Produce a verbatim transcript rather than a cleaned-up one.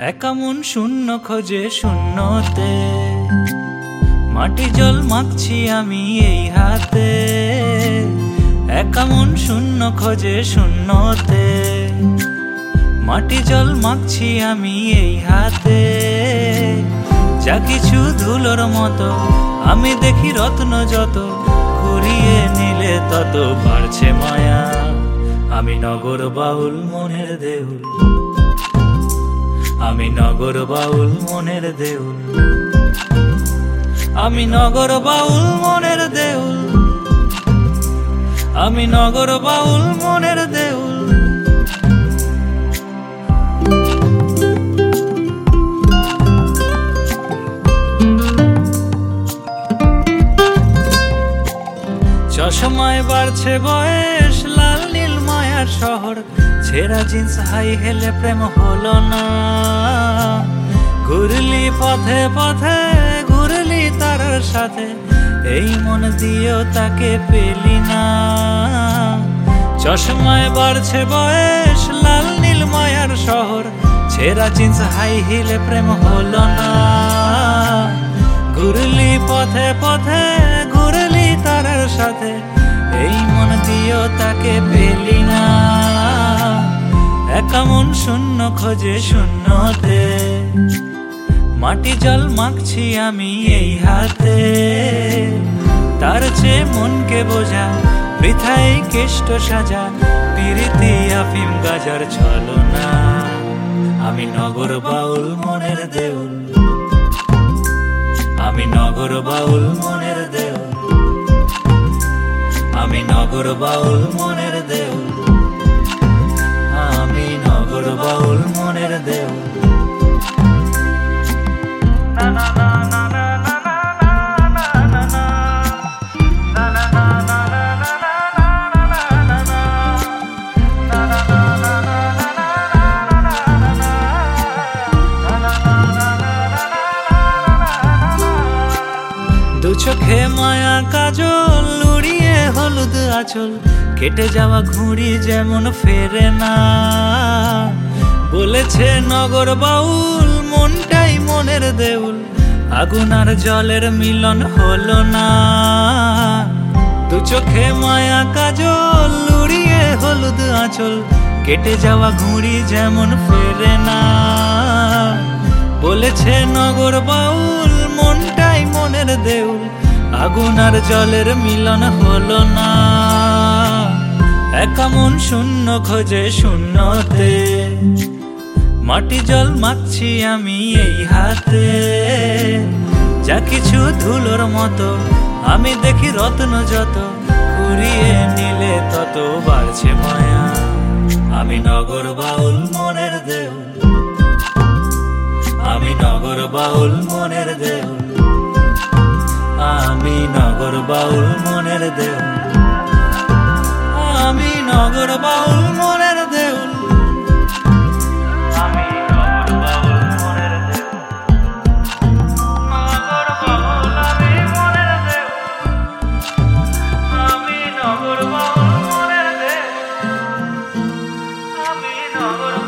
একা মন শূন্য খোঁজে শূন্যতে, মাটি জল মাখছি আমি এই হাতে। একা মন শূন্য খোঁজে শূন্যতে, মাটি জল মাখছি আমি এই হাতে। যা কিছু ধুলোর মতো আমি দেখি রত্ন যত, কুড়িয়ে নিলে তত বাড়ছে মায়া। আমি নগর বাউল মনের দেউল, আমি নগর বাউল মনের দেউল, আমি নগর বাউল মনের দেউল, আমি নগর বাউল মনের দেউল। চশমায় বাড়ছে বয়স, লাল নীল মায়ার শহর, ছেঁড়া জিন্স হাই হেলে প্রেম হলো না। ঘুরলি পথে পথে, ঘুরলি তার সাথে, এই মন দিয়েও তাকে পেলি না। চশমায় বাড়ছে বয়স, লাল নীল মায়ার শহর, ছেঁড়া জিন্স হাই হিলে প্রেম হলো না। ঘুরলি পথে পথে, ঘুরলি তার সাথে, এই মন দিয়েও তাকে পেলি না। একা মন শূন্য খোঁজে শূন্যতে, মাটি জল মাখছি আমি এই হাতে। তার চেয়ে মনকে বোঝা, বৃথাই কেষ্ট সাজা, পিরিতি আফিম গাজার ছলনা। আমি নগর বাউল মনের দেউল, আমি নগর বাউল মনের দেউল, আমি নগর বাউল মনের দেউল, আমি নগর বাউল মনের দেউল। না না না না না না না না না, না না না না না না না না। দু চোখে মায়া কাজল, উড়িয়ে হলুদ আঁচল, কেটে যাওয়া ঘুড়ি যেমন ফেরে না। বলেছে নগর বাউল, মনটাই মনের দেউল, আগুন আর জলের মিলন হলো না। দু চোখে মায়া কাজল, উড়িয়ে হলুদ আঁচল, কেটে যাওয়া ঘুড়ি যেমন ফেরে না। বলেছে নগর বাউল, মনটাই মনের দেউল, আগুন আর জলের মিলন হলো না। একা মন শূন্য খোঁজে শূন্যতে, মাটি জল মাখছি আমি এই হাতে। যা কিছু ধুলোর মতো আমি দেখি রত্ন যত, কুড়িয়ে নিলে তত বাড়ছে মায়া। আমি নগর বাউল মনের দেউল, আমি নগর বাউল মনের দেউল, আমি নগর বাউল মনের দেউল, আমি নগর বাউল মনের দেউল, আমি নগর বাউল মনের দেউল, নগর বাউল আমি মনের দেউল, আমি নগর বাউল মনের দেউল, আমি নগর